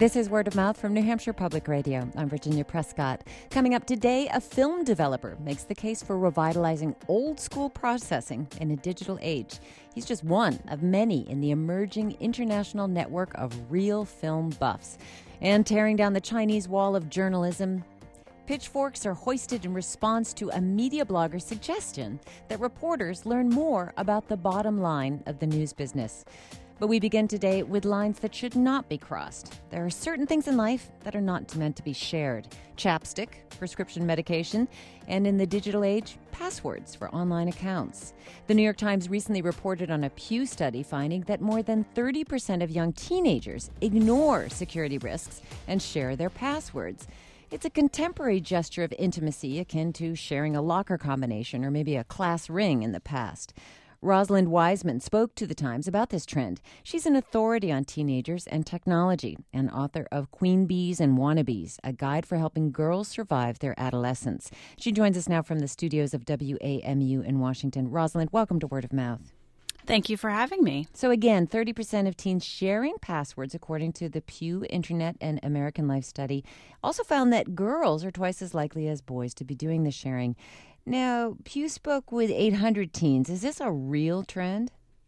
This is Word of Mouth from New Hampshire Public Radio. I'm Virginia Prescott. Coming up today, a film developer makes the case for revitalizing old-school processing in a digital age. He's just one of many in the emerging international network of real film buffs. And tearing down the Chinese wall of journalism, pitchforks are hoisted in response to a media blogger's suggestion that reporters learn more about the bottom line of the news business. But we begin today with lines that should not be crossed. There are certain things in life that are not meant to be shared. Chapstick, prescription medication, and in the digital age, passwords for online accounts. The New York Times recently reported on a Pew study finding that more than 30% of young teenagers ignore security risks and share their passwords. It's a contemporary gesture of intimacy akin to sharing a locker combination or maybe a class ring in the past. Rosalind Wiseman spoke to The Times about this trend. She's an authority on teenagers and technology and author of Queen Bees and Wannabes, a guide for helping girls survive their adolescence. She joins us now from the studios of WAMU in Washington. Rosalind, welcome to Word of Mouth. Thank you for having me. So again, 30% of teens sharing passwords, according to the Pew Internet and American Life study, also found that girls are twice as likely as boys to be doing the sharing. Now, Pew spoke with 800 teens. Is this a real trend?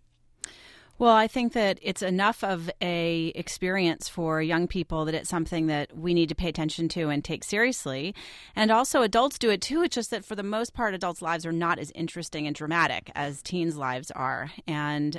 Well, I think that it's enough of a experience for young people that it's something that we need to pay attention to and take seriously. And also adults do it too. It's just that for the most part, adults' lives are not as interesting and dramatic as teens' lives are. And,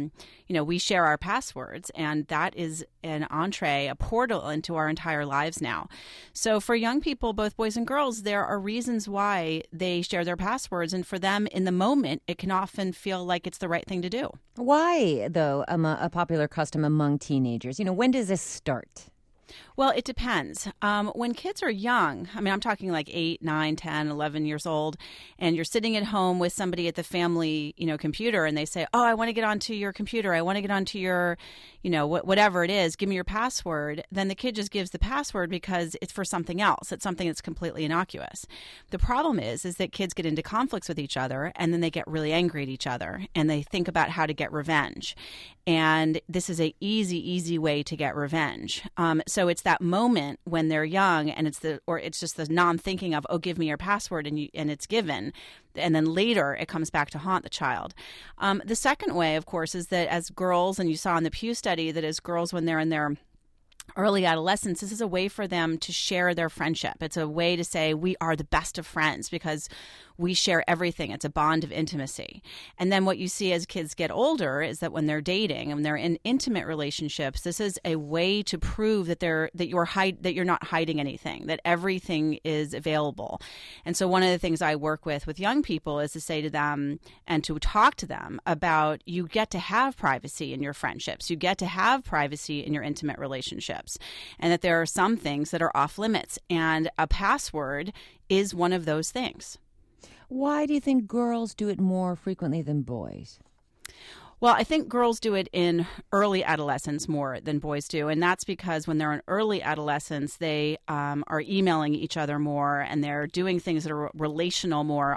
we share our passwords, and that is an entree, a portal into our entire lives now. So for young people, both boys and girls, there are reasons why they share their passwords. And for them in the moment, it can often feel like it's the right thing to do. Why, though, a popular custom among teenagers? When does this start? Well, it depends. When kids are young, I'm talking like 8, 9, 10, 11 years old, and you're sitting at home with somebody at the family, computer, and they say, oh, I want to get onto your computer. I want to get onto your, whatever it is. Give me your password. Then the kid just gives the password because it's for something else. It's something that's completely innocuous. The problem is that kids get into conflicts with each other, and then they get really angry at each other, and they think about how to get revenge. And this is an easy way to get revenge. So it's that moment when they're young, and it's just the non-thinking of, oh, give me your password, and it's given. And then later it comes back to haunt the child. The second way, of course, is that as girls, and you saw in the Pew study that as girls when they're in their early adolescence, this is a way for them to share their friendship. It's a way to say we are the best of friends because we share everything. It's a bond of intimacy. And then what you see as kids get older is that when they're dating and they're in intimate relationships, this is a way to prove that you're not hiding anything, that everything is available. And so one of the things I work with young people is to say to them and to talk to them about you get to have privacy in your friendships. You get to have privacy in your intimate relationships, and that there are some things that are off limits. And a password is one of those things. Why do you think girls do it more frequently than boys? Well, I think girls do it in early adolescence more than boys do. And that's because when they're in early adolescence, they are emailing each other more, and they're doing things that are relational more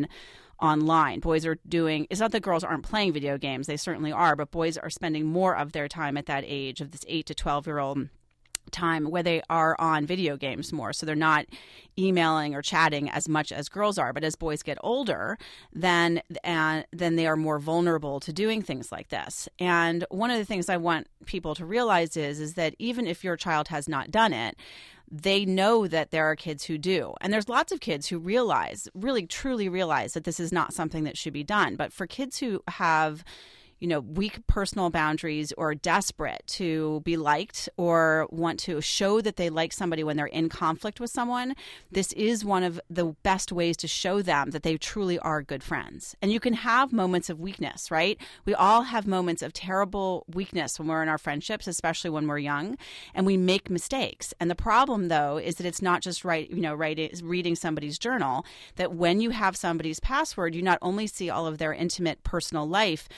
online. Boys are doing, it's not that girls aren't playing video games, they certainly are, but boys are spending more of their time at that age of this 8 to 12-year-old time where they are on video games more. So they're not emailing or chatting as much as girls are. But as boys get older, then they are more vulnerable to doing things like this. And one of the things I want people to realize is that even if your child has not done it, they know that there are kids who do. And there's lots of kids who really truly realize that this is not something that should be done. But for kids who have weak personal boundaries or desperate to be liked or want to show that they like somebody when they're in conflict with someone, this is one of the best ways to show them that they truly are good friends. And you can have moments of weakness, right? We all have moments of terrible weakness when we're in our friendships, especially when we're young, and we make mistakes. And the problem, though, is that it's not just reading somebody's journal, that when you have somebody's password, you not only see all of their intimate personal life, but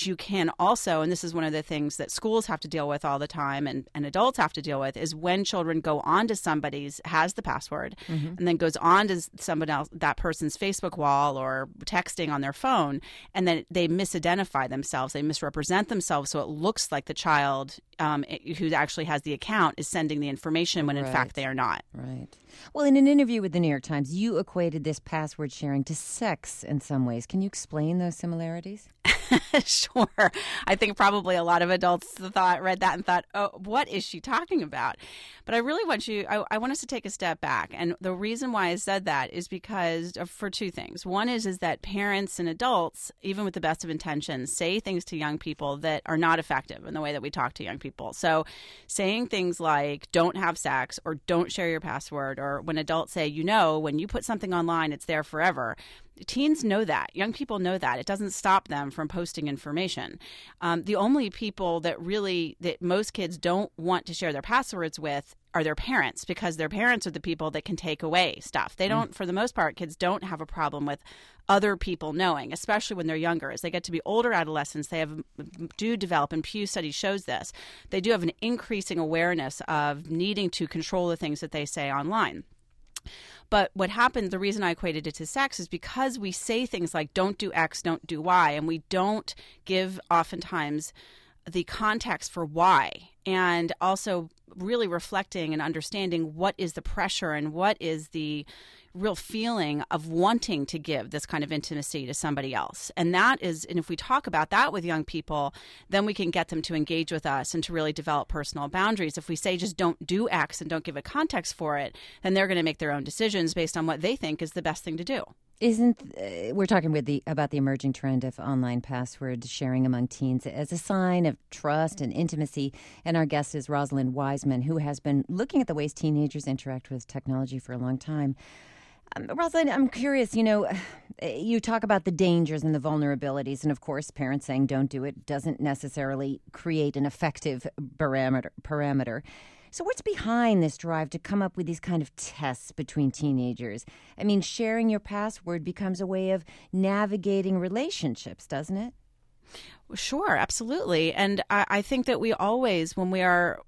you can also, and this is one of the things that schools have to deal with all the time and adults have to deal with, is when children go on to somebody's, has the password, and then goes on to somebody else, that person's Facebook wall or texting on their phone, and then they misidentify themselves, they misrepresent themselves, so it looks like the child who actually has the account is sending the information when in fact they are not. Right. Well, in an interview with the New York Times, you equated this password sharing to sex in some ways. Can you explain those similarities? Sure. I think probably a lot of adults read that and thought, oh, what is she talking about? But I really want I want us to take a step back. And the reason why I said that is because for two things. One is that parents and adults, even with the best of intentions, say things to young people that are not effective in the way that we talk to young people. So saying things like don't have sex or don't share your password, or when adults say, when you put something online, it's there forever. Teens know that. Young people know that. It doesn't stop them from posting information. The only people that most kids don't want to share their passwords with are their parents, because their parents are the people that can take away stuff. They don't, for the most part, kids don't have a problem with other people knowing, especially when they're younger. As they get to be older adolescents, they do develop, and Pew study shows this, they do have an increasing awareness of needing to control the things that they say online. But what happens, the reason I equated it to sex is because we say things like don't do X, don't do Y, and we don't give oftentimes the context for why, and also really reflecting and understanding what is the pressure and what is the real feeling of wanting to give this kind of intimacy to somebody else. And if we talk about that with young people, then we can get them to engage with us and to really develop personal boundaries. If we say just don't do X and don't give a context for it, then they're going to make their own decisions based on what they think is the best thing to do. We're talking about the emerging trend of online password sharing among teens as a sign of trust and intimacy. And our guest is Rosalind Wiseman, who has been looking at the ways teenagers interact with technology for a long time. Rosalind, I'm curious, you talk about the dangers and the vulnerabilities, and of course, parents saying don't do it doesn't necessarily create an effective parameter. So what's behind this drive to come up with these kind of tests between teenagers? I mean, sharing your password becomes a way of navigating relationships, doesn't it? Sure, absolutely. And I think that we always, when we are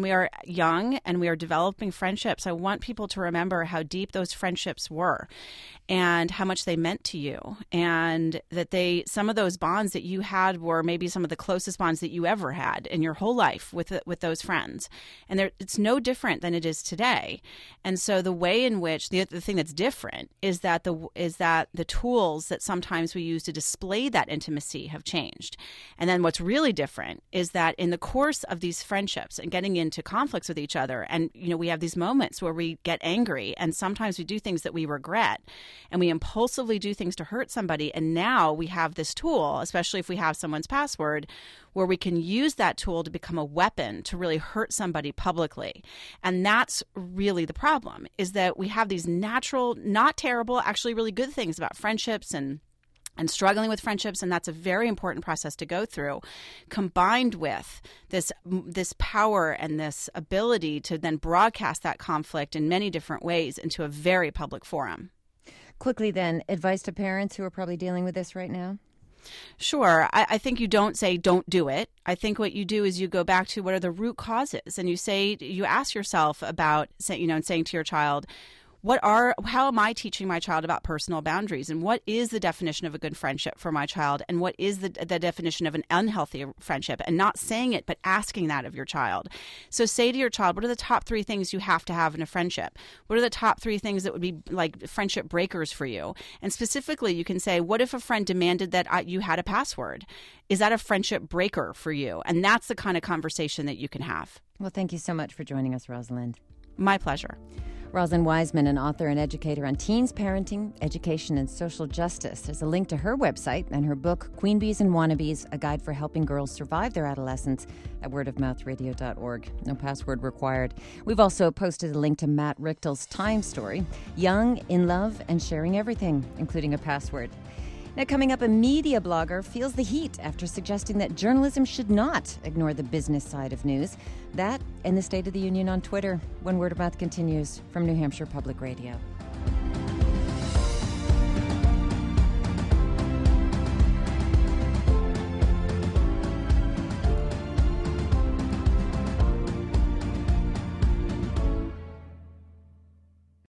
young and we are developing friendships, I want people to remember how deep those friendships were and how much they meant to you, and that some of those bonds that you had were maybe some of the closest bonds that you ever had in your whole life with those friends. And it's no different than it is today. And so the way in which the thing that's different is that the tools that sometimes we use to display that intimacy have changed. And then what's really different is that in the course of these friendships and getting into conflicts with each other, and we have these moments where we get angry, and sometimes we do things that we regret, and we impulsively do things to hurt somebody. And now we have this tool, especially if we have someone's password, where we can use that tool to become a weapon to really hurt somebody publicly. And that's really the problem, is that we have these natural, not terrible, actually really good things about friendships and struggling with friendships, and that's a very important process to go through, combined with this power and this ability to then broadcast that conflict in many different ways into a very public forum. Quickly then, advice to parents who are probably dealing with this right now? Sure. I think you don't say don't do it. I think what you do is you go back to what are the root causes, and you ask yourself about, and saying to your child, how am I teaching my child about personal boundaries, and what is the definition of a good friendship for my child, and what is the definition of an unhealthy friendship, and not saying it, but asking that of your child. So say to your child, what are the top 3 things you have to have in a friendship? What are the top 3 things that would be like friendship breakers for you? And specifically, you can say, what if a friend demanded that you had a password? Is that a friendship breaker for you? And that's the kind of conversation that you can have. Well, thank you so much for joining us, Rosalind. My pleasure. Rosalind Wiseman, an author and educator on teens, parenting, education, and social justice. There's a link to her website and her book, Queen Bees and Wannabes, A Guide for Helping Girls Survive Their Adolescence, at wordofmouthradio.org. No password required. We've also posted a link to Matt Richtel's Time story, Young, in Love, and Sharing Everything, including a password. Now, coming up, a media blogger feels the heat after suggesting that journalism should not ignore the business side of news. That and the State of the Union on Twitter, when Word of Mouth continues from New Hampshire Public Radio.